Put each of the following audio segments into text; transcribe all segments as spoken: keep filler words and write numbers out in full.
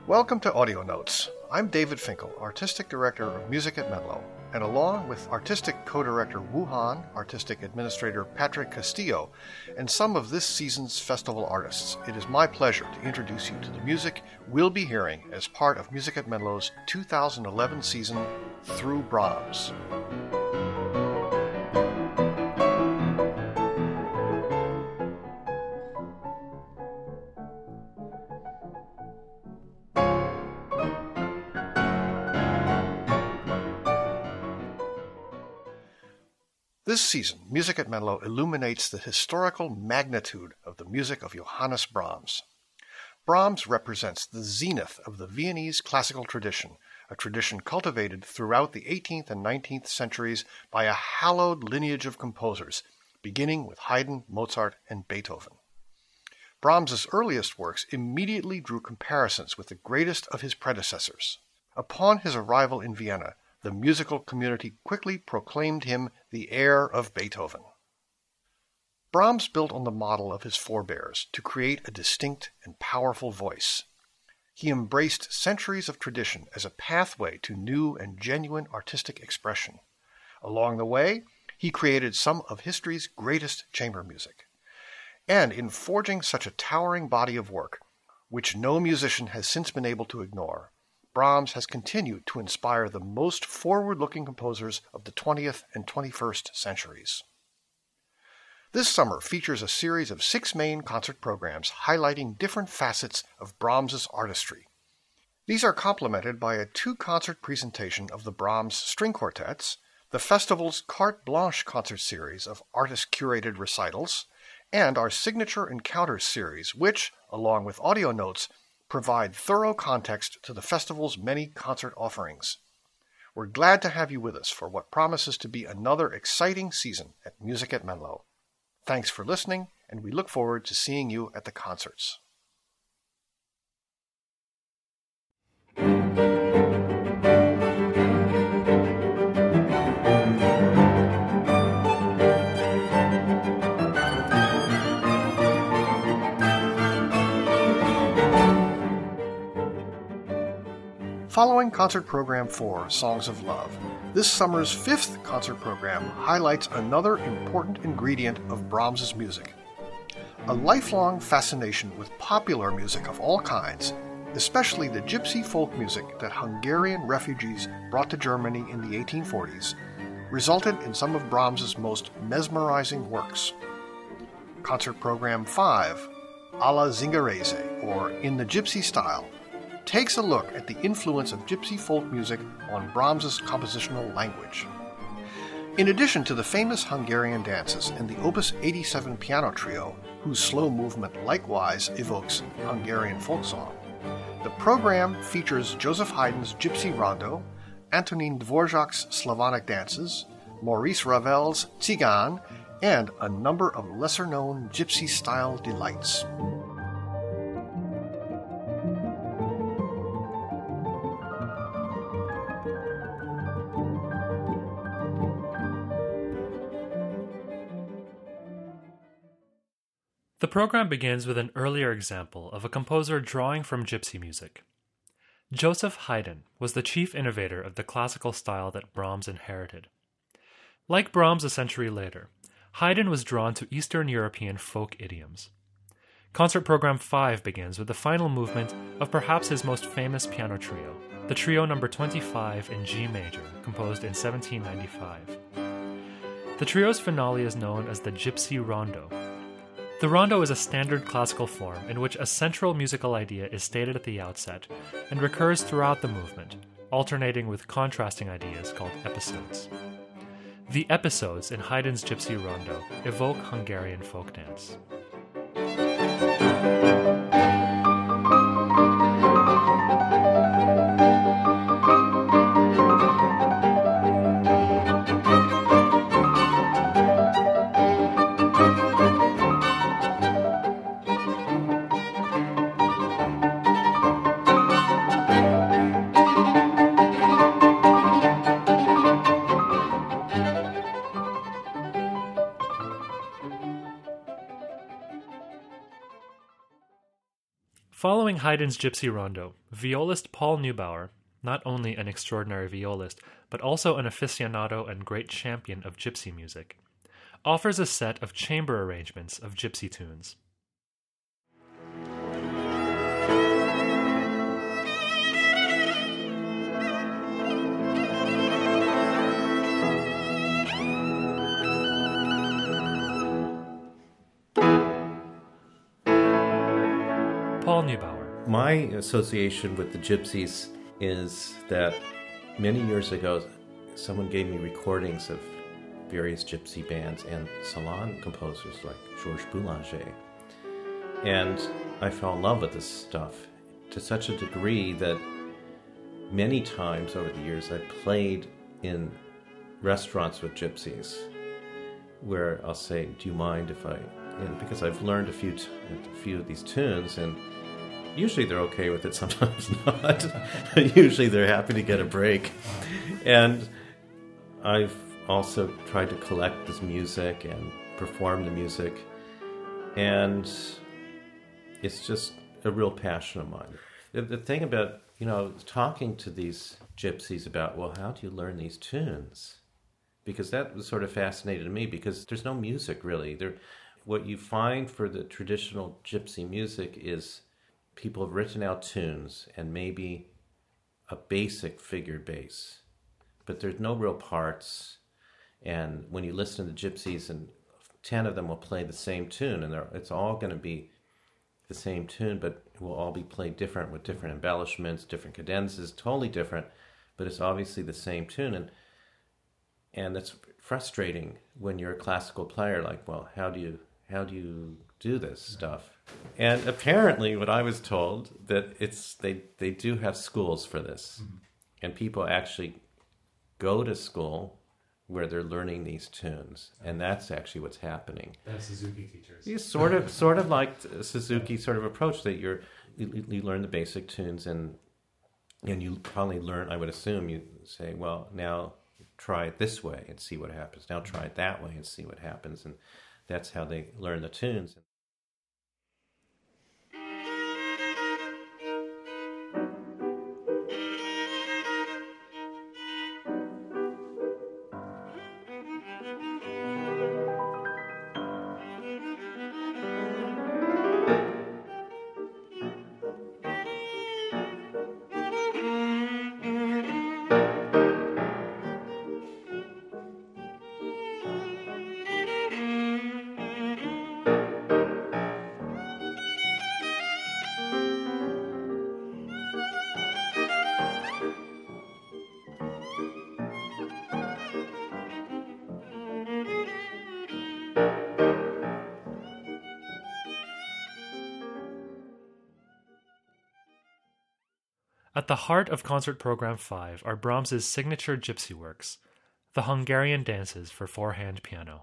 Welcome to Audio Notes. I'm David Finkel, Artistic Director of Music at Menlo, and along with Artistic Co-Director Wu Han, Artistic Administrator Patrick Castillo, and some of this season's festival artists, it is my pleasure to introduce you to the music we'll be hearing as part of Music at Menlo's two thousand eleven season, Through Brahms. This season, Music at Menlo illuminates the historical magnitude of the music of Johannes Brahms. Brahms represents the zenith of the Viennese classical tradition, a tradition cultivated throughout the eighteenth and nineteenth centuries by a hallowed lineage of composers, beginning with Haydn, Mozart, and Beethoven. Brahms's earliest works immediately drew comparisons with the greatest of his predecessors. Upon his arrival in Vienna, the musical community quickly proclaimed him the heir of Beethoven. Brahms built on the model of his forebears to create a distinct and powerful voice. He embraced centuries of tradition as a pathway to new and genuine artistic expression. Along the way, he created some of history's greatest chamber music. And in forging such a towering body of work, which no musician has since been able to ignore, Brahms has continued to inspire the most forward-looking composers of the twentieth and twenty-first centuries. This summer features a series of six main concert programs highlighting different facets of Brahms's artistry. These are complemented by a two-concert presentation of the Brahms string quartets, the festival's Carte Blanche concert series of artist-curated recitals, and our Signature Encounters series, which, along with audio notes, provide thorough context to the festival's many concert offerings. We're glad to have you with us for what promises to be another exciting season at Music at Menlo. Thanks for listening, and we look forward to seeing you at the concerts. Following Concert Program four, Songs of Love, this summer's fifth concert program highlights another important ingredient of Brahms's music. A lifelong fascination with popular music of all kinds, especially the gypsy folk music that Hungarian refugees brought to Germany in the eighteen forties, resulted in some of Brahms's most mesmerizing works. Concert Program five, Alla Zingarese, or In the Gypsy Style, takes a look at the influence of gypsy folk music on Brahms's compositional language. In addition to the famous Hungarian dances and the Opus eighty-seven piano trio, whose slow movement likewise evokes Hungarian folk song, the program features Joseph Haydn's Gypsy Rondo, Antonin Dvorak's Slavonic dances, Maurice Ravel's Tzigane, and a number of lesser-known gypsy-style delights. The program begins with an earlier example of a composer drawing from gypsy music. Joseph Haydn was the chief innovator of the classical style that Brahms inherited. Like Brahms a century later, Haydn was drawn to Eastern European folk idioms. Concert Program five begins with the final movement of perhaps his most famous piano trio, the Trio number twenty-five in G major, composed in seventeen ninety-five. The trio's finale is known as the Gypsy Rondo. The rondo is a standard classical form in which a central musical idea is stated at the outset and recurs throughout the movement, alternating with contrasting ideas called episodes. The episodes in Haydn's Gypsy Rondo evoke Hungarian folk dance. Following Haydn's Gypsy Rondo, violist Paul Neubauer, not only an extraordinary violist, but also an aficionado and great champion of gypsy music, offers a set of chamber arrangements of gypsy tunes. Paul Neubauer. My association with the gypsies is that many years ago, someone gave me recordings of various gypsy bands and salon composers like Georges Boulanger. And I fell in love with this stuff to such a degree that many times over the years I played in restaurants with gypsies where I'll say, do you mind if I, and because I've learned a few, t- a few of these tunes, and usually they're okay with it, sometimes not. Usually they're happy to get a break. And I've also tried to collect this music and perform the music. And it's just a real passion of mine. The, the thing about, you know, talking to these gypsies about, well, how do you learn these tunes? Because that was sort of fascinating to me, because there's no music really. There, what you find for the traditional gypsy music is people have written out tunes and maybe a basic figure bass, but there's no real parts. And when you listen to the gypsies, and ten of them will play the same tune, and it's all going to be the same tune, but it will all be played different with different embellishments, different cadences, totally different, but it's obviously the same tune. And and it's frustrating when you're a classical player, like, well, how do you how do you do this stuff? And apparently what I was told, that it's they, they do have schools for this. Mm-hmm. And people actually go to school where they're learning these tunes. And that's actually what's happening. That's Suzuki teachers. You sort of sort of like Suzuki sort of approach, that you're you, you learn the basic tunes, and and you probably learn, I would assume, you say, well, now try it this way and see what happens. Now try it that way and see what happens. And that's how they learn the tunes. At the heart of Concert Program five are Brahms's signature gypsy works, the Hungarian dances for four-hand piano.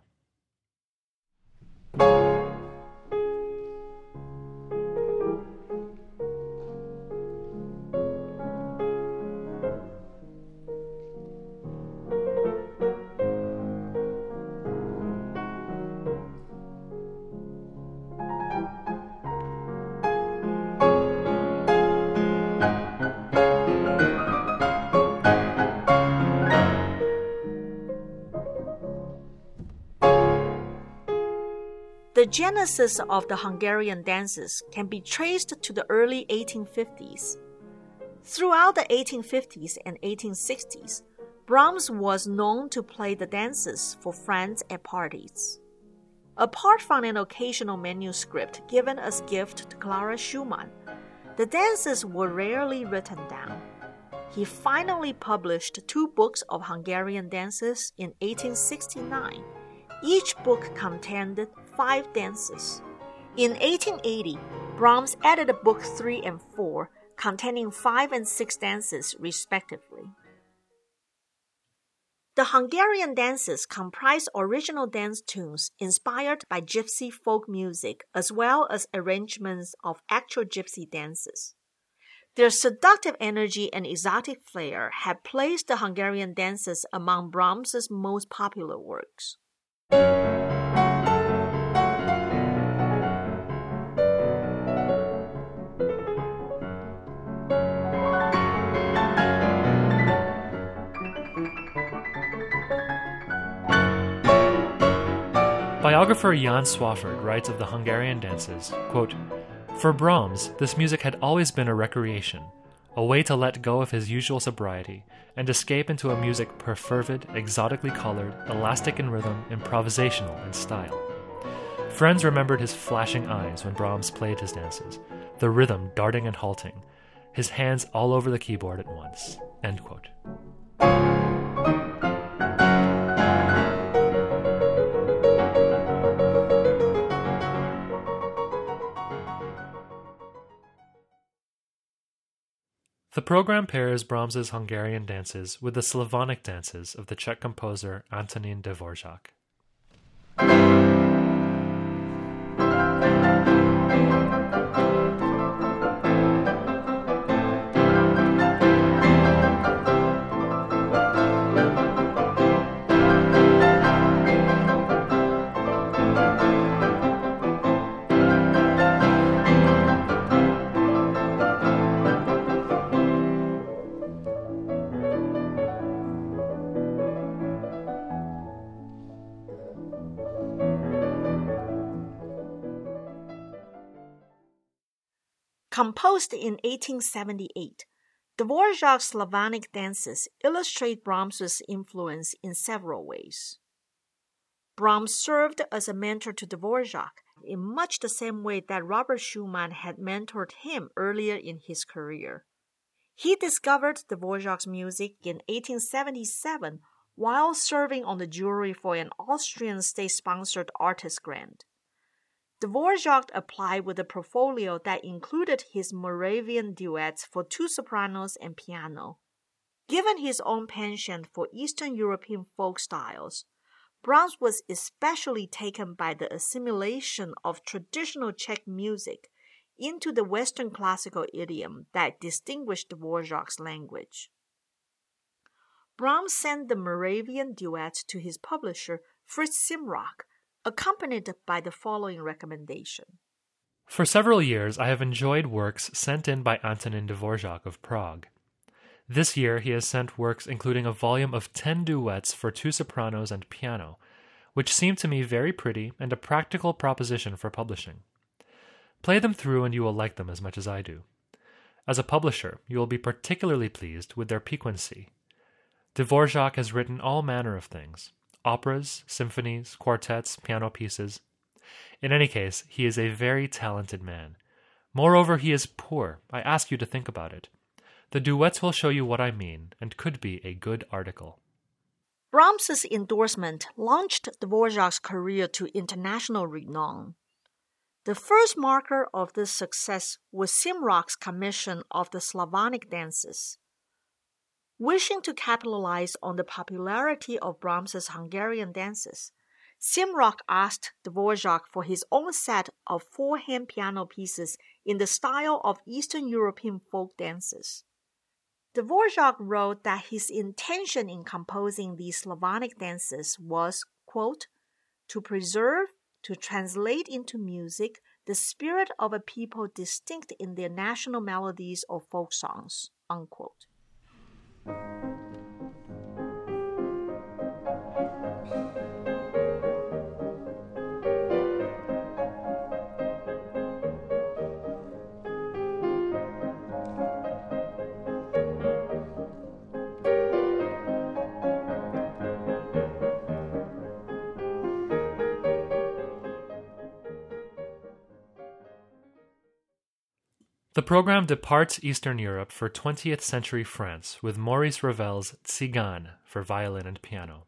The genesis of the Hungarian dances can be traced to the early eighteen fifties. Throughout the eighteen fifties and eighteen sixties, Brahms was known to play the dances for friends at parties. Apart from an occasional manuscript given as gift to Clara Schumann, the dances were rarely written down. He finally published two books of Hungarian dances in eighteen sixty-nine. Each book contained five dances. In eighteen eighty, Brahms added book three and four, containing five and six dances respectively. The Hungarian dances comprise original dance tunes inspired by gypsy folk music, as well as arrangements of actual gypsy dances. Their seductive energy and exotic flair have placed the Hungarian dances among Brahms's most popular works. Biographer Jan Swafford writes of the Hungarian dances, quote, "For Brahms, this music had always been a recreation, a way to let go of his usual sobriety and escape into a music perfervid, exotically colored, elastic in rhythm, improvisational in style. Friends remembered his flashing eyes when Brahms played his dances, the rhythm darting and halting, his hands all over the keyboard at once." End quote. The program pairs Brahms's Hungarian dances with the Slavonic dances of the Czech composer Antonín Dvořák. Composed in eighteen seventy-eight, Dvořák's Slavonic dances illustrate Brahms's influence in several ways. Brahms served as a mentor to Dvořák in much the same way that Robert Schumann had mentored him earlier in his career. He discovered Dvořák's music in eighteen seventy-seven while serving on the jury for an Austrian state-sponsored artist grant. Dvořák applied with a portfolio that included his Moravian duets for two sopranos and piano. Given his own penchant for Eastern European folk styles, Brahms was especially taken by the assimilation of traditional Czech music into the Western classical idiom that distinguished Dvořák's language. Brahms sent the Moravian duets to his publisher, Fritz Simrock, accompanied by the following recommendation. For several years, I have enjoyed works sent in by Antonín Dvořák of Prague. This year, he has sent works including a volume of ten duets for two sopranos and piano, which seem to me very pretty and a practical proposition for publishing. Play them through and you will like them as much as I do. As a publisher, you will be particularly pleased with their piquancy. Dvořák has written all manner of things: operas, symphonies, quartets, piano pieces. In any case, he is a very talented man. Moreover, he is poor. I ask you to think about it. The duets will show you what I mean, and could be a good article. Brahms's endorsement launched Dvořák's career to international renown. The first marker of this success was Simrock's commission of the Slavonic dances. Wishing to capitalize on the popularity of Brahms's Hungarian dances, Simrock asked Dvořák for his own set of four-hand piano pieces in the style of Eastern European folk dances. Dvořák wrote that his intention in composing these Slavonic dances was, quote, to preserve, to translate into music the spirit of a people distinct in their national melodies or folk songs, unquote. The program departs Eastern Europe for twentieth century France with Maurice Ravel's Tzigane for violin and piano.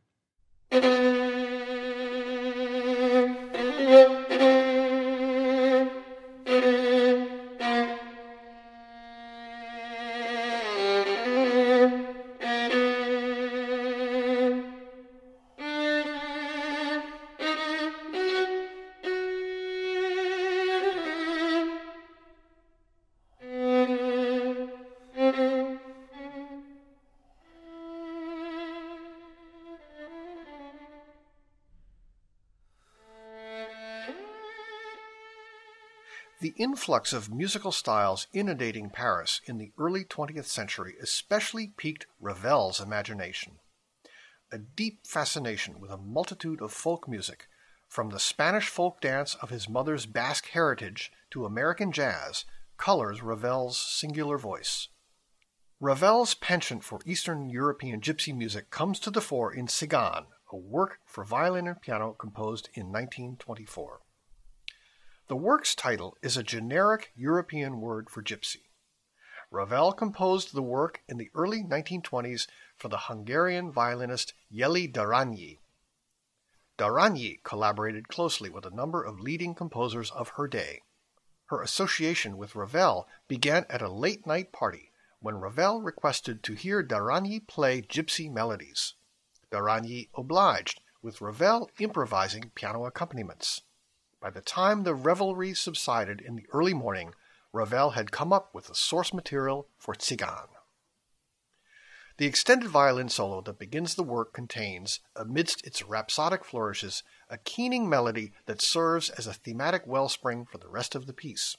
The influx of musical styles inundating Paris in the early twentieth century especially piqued Ravel's imagination. A deep fascination with a multitude of folk music, From the Spanish folk dance of his mother's Basque heritage to American jazz, colors Ravel's singular voice. Ravel's penchant for Eastern European gypsy music comes to the fore in Tzigane, a work for violin and piano composed in nineteen twenty-four. The work's title is a generic European word for gypsy. Ravel composed the work in the early nineteen twenties for the Hungarian violinist Jeli Darányi. Darányi collaborated closely with a number of leading composers of her day. Her association with Ravel began at a late-night party when Ravel requested to hear Darányi play gypsy melodies. Darányi obliged, with Ravel improvising piano accompaniments. By the time the revelry subsided in the early morning, Ravel had come up with the source material for Tzigane. The extended violin solo that begins the work contains, amidst its rhapsodic flourishes, a keening melody that serves as a thematic wellspring for the rest of the piece.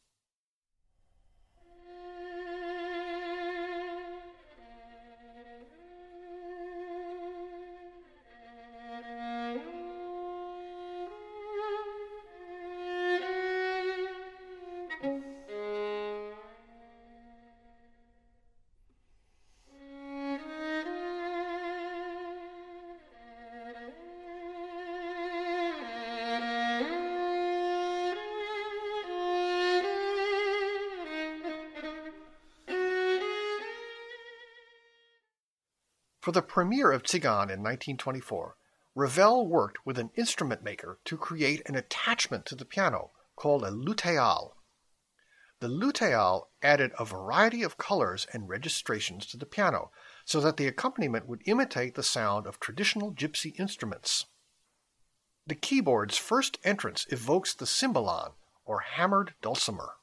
For the premiere of Tzigane in nineteen twenty-four, Ravel worked with an instrument maker to create an attachment to the piano called a luteal. The luteal added a variety of colors and registrations to the piano so that the accompaniment would imitate the sound of traditional gypsy instruments. The keyboard's first entrance evokes the cymbalon, or hammered dulcimer.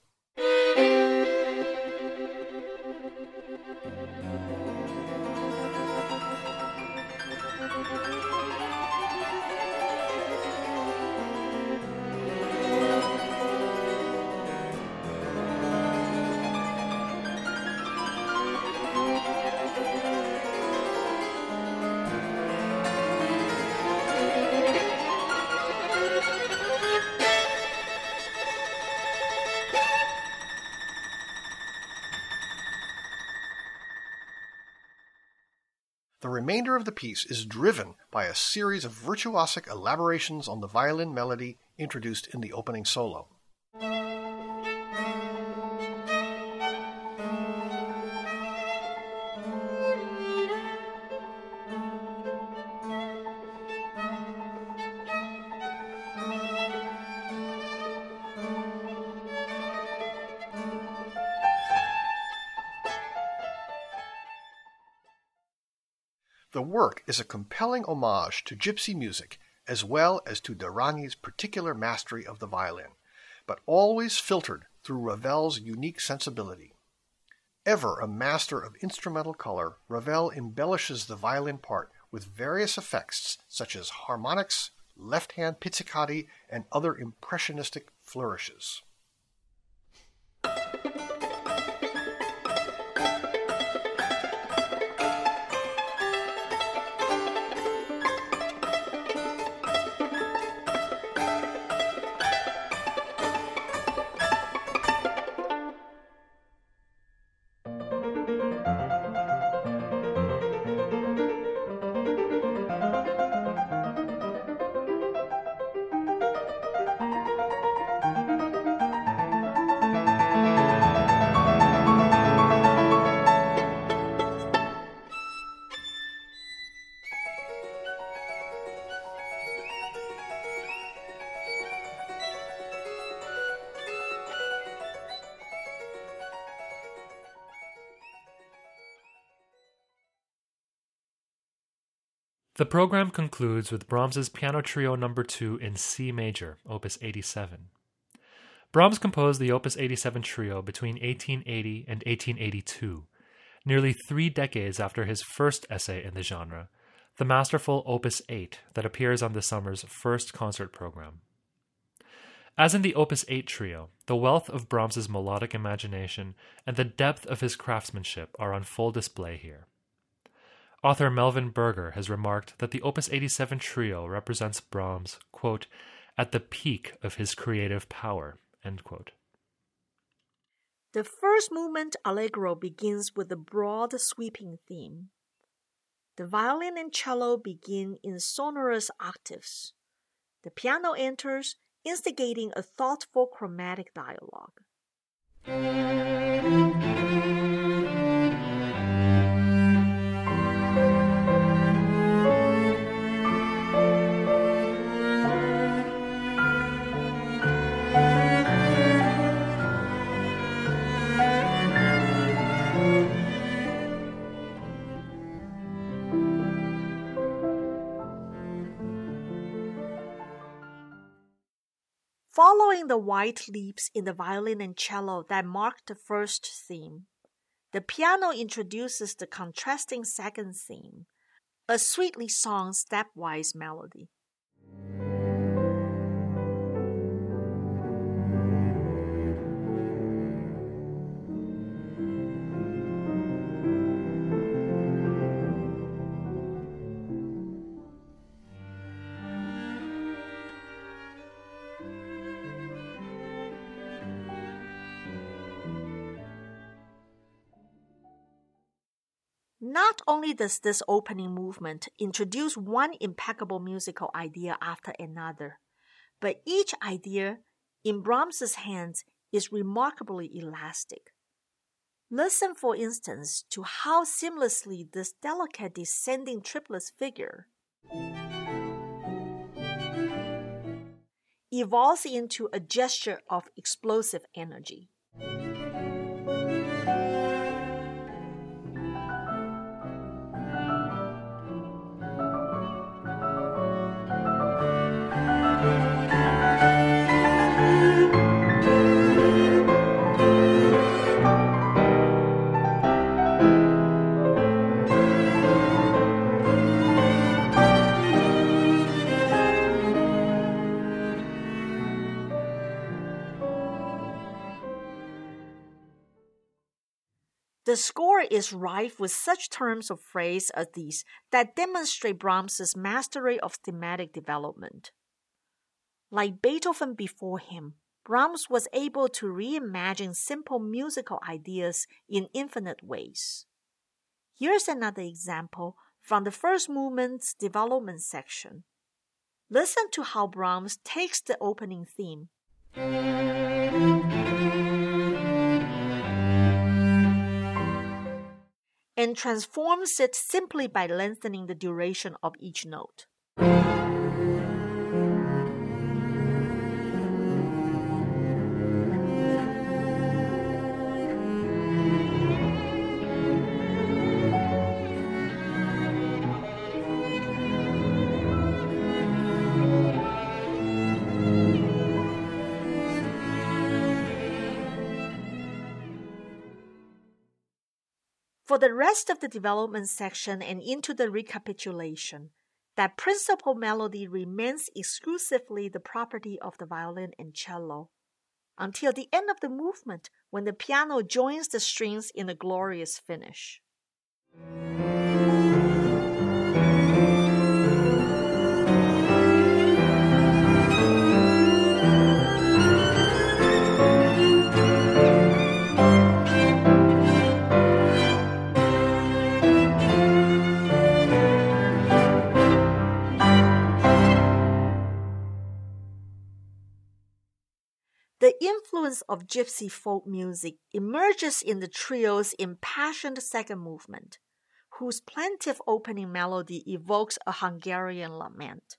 The remainder of the piece is driven by a series of virtuosic elaborations on the violin melody introduced in the opening solo. The work is a compelling homage to gypsy music as well as to Darányi's particular mastery of the violin, but always filtered through Ravel's unique sensibility. Ever a master of instrumental color, Ravel embellishes the violin part with various effects such as harmonics, left-hand pizzicati, and other impressionistic flourishes. The program concludes with Brahms's Piano Trio number two in C major, opus eighty-seven. Brahms composed the opus eighty-seven trio between eighteen eighty and eighteen eighty-two, nearly three decades after his first essay in the genre, the masterful opus eight that appears on the summer's first concert program. As in the opus eight trio, the wealth of Brahms's melodic imagination and the depth of his craftsmanship are on full display here. Author Melvin Berger has remarked that the Opus eighty-seven Trio represents Brahms, quote, at the peak of his creative power, end quote. The first movement Allegro begins with a broad sweeping theme. The violin and cello begin in sonorous octaves. The piano enters, instigating a thoughtful chromatic dialogue. Following the wide leaps in the violin and cello that mark the first theme, the piano introduces the contrasting second theme, a sweetly sung stepwise melody. Not only does this opening movement introduce one impeccable musical idea after another, but each idea in Brahms's hands is remarkably elastic. Listen, for instance, to how seamlessly this delicate descending triplets figure evolves into a gesture of explosive energy. The score is rife with such terms of phrase as these that demonstrate Brahms's mastery of thematic development. Like Beethoven before him, Brahms was able to reimagine simple musical ideas in infinite ways. Here's another example from the first movement's development section. Listen to how Brahms takes the opening theme and transforms it simply by lengthening the duration of each note. For the rest of the development section and into the recapitulation, that principal melody remains exclusively the property of the violin and cello, until the end of the movement when the piano joins the strings in a glorious finish. The influence of gypsy folk music emerges in the trio's impassioned second movement, whose plaintive opening melody evokes a Hungarian lament.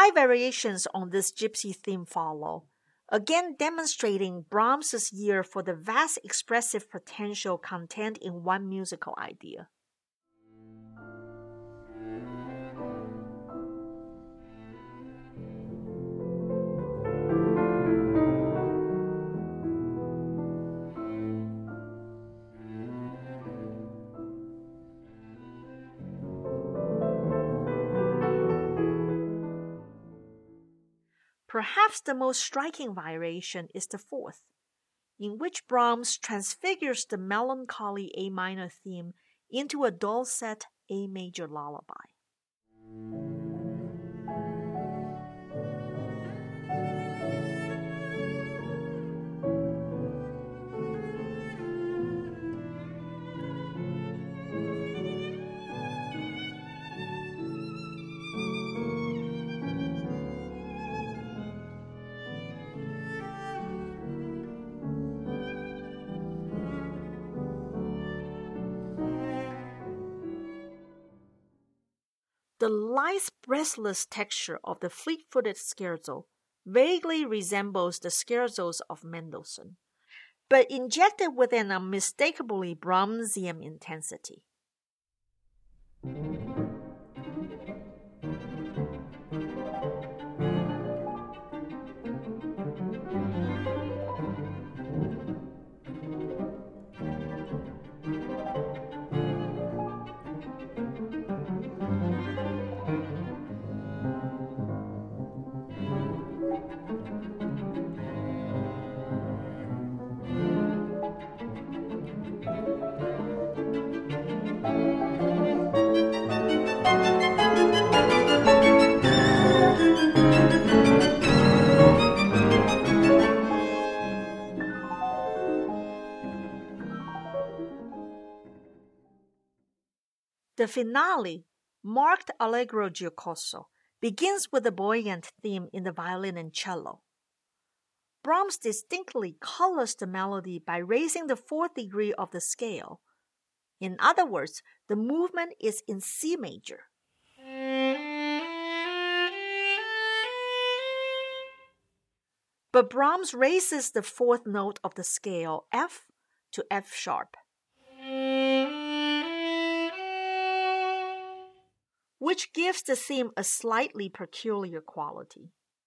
Five variations on this gypsy theme follow, again demonstrating Brahms's ear for the vast expressive potential contained in one musical idea. Perhaps the most striking variation is the fourth, in which Brahms transfigures the melancholy A minor theme into a dulcet A major lullaby. The lithe, breathless texture of the fleet-footed scherzo vaguely resembles the scherzos of Mendelssohn, but injected with an unmistakably Brahmsian intensity. The finale, marked Allegro giocoso, begins with a buoyant theme in the violin and cello. Brahms distinctly colors the melody by raising the fourth degree of the scale. In other words, the movement is in C major. But Brahms raises the fourth note of the scale, F, to F sharp, which gives the theme a slightly peculiar quality.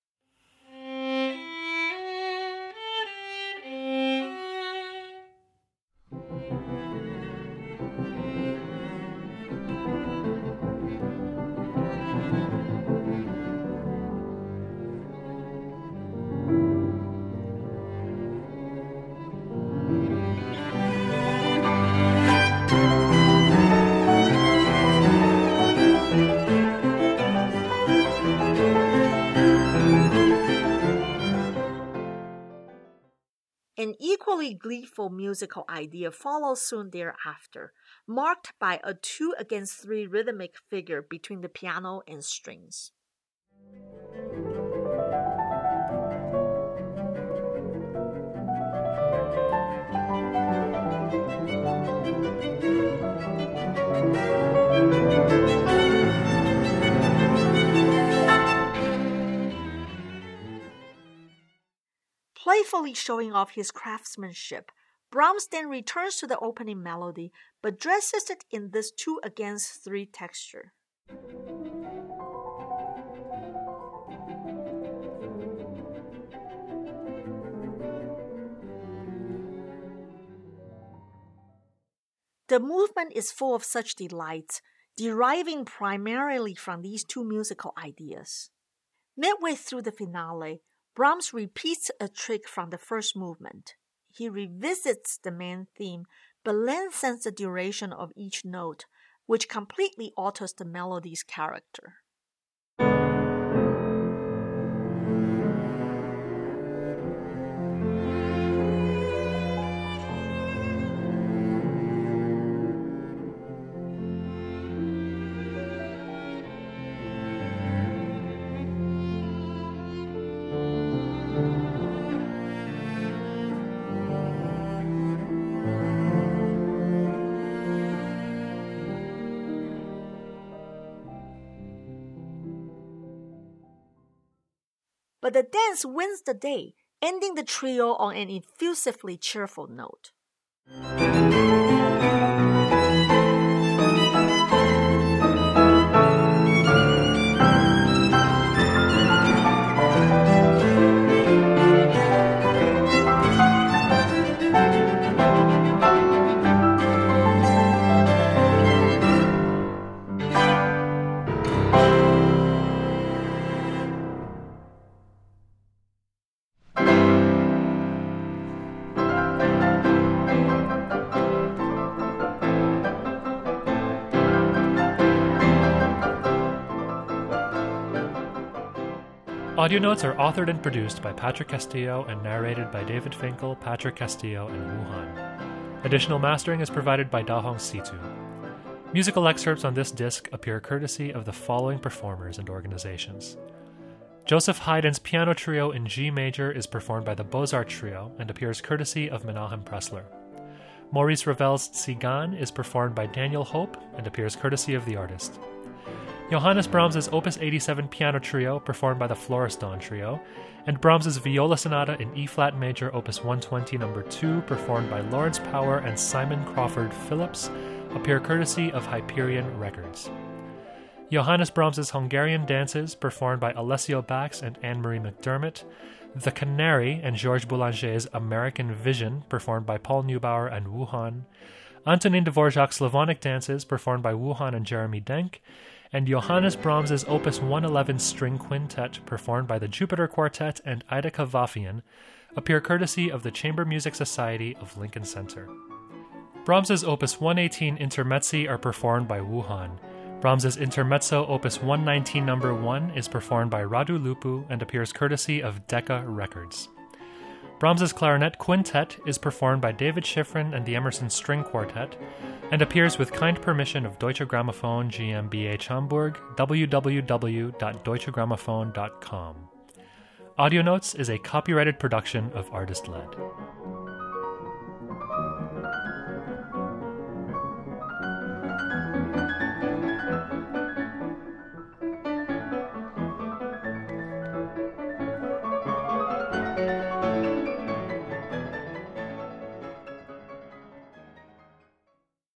An equally gleeful musical idea follows soon thereafter, marked by a two against three rhythmic figure between the piano and strings. Playfully showing off his craftsmanship, Brahms then returns to the opening melody, but dresses it in this two against three texture. The movement is full of such delights, deriving primarily from these two musical ideas. Midway through the finale, Brahms repeats a trick from the first movement. He revisits the main theme, but lengthens the duration of each note, which completely alters the melody's character. the dance wins the day, ending the trio on an effusively cheerful note. Audio notes are authored and produced by Patrick Castillo and narrated by David Finkel, Patrick Castillo, and Wu Han. Additional mastering is provided by Dahong Situ. Musical excerpts on this disc appear courtesy of the following performers and organizations. Joseph Haydn's piano trio in G major is performed by the Beaux-Arts Trio and appears courtesy of Menahem Pressler. Maurice Ravel's Tsigan is performed by Daniel Hope and appears courtesy of the artist. Johannes Brahms' Opus eighty-seven piano trio, performed by the Florestan Trio, and Brahms' Viola Sonata in E-flat major, Opus one twenty number two, performed by Lawrence Power and Simon Crawford Phillips, appear courtesy of Hyperion Records. Johannes Brahms' Hungarian Dances, performed by Alessio Bax and Anne-Marie McDermott, The Canary and Georges Boulanger's American Vision, performed by Paul Neubauer and Wu Han, Antonin Dvorak's Slavonic Dances, performed by Wu Han and Jeremy Denk, and Johannes Brahms' Opus one eleven String Quintet, performed by the Jupiter Quartet and Ida Kavafian, appear courtesy of the Chamber Music Society of Lincoln Center. Brahms' Opus one eighteen Intermezzi are performed by Wu Han. Brahms' Intermezzo Opus one nineteen number one is performed by Radu Lupu and appears courtesy of Decca Records. Brahms' Clarinet Quintet is performed by David Schifrin and the Emerson String Quartet, and appears with kind permission of Deutsche Grammophon GmbH Hamburg, w w w dot deutsche grammophon dot com. Audio Notes is a copyrighted production of Artist Led.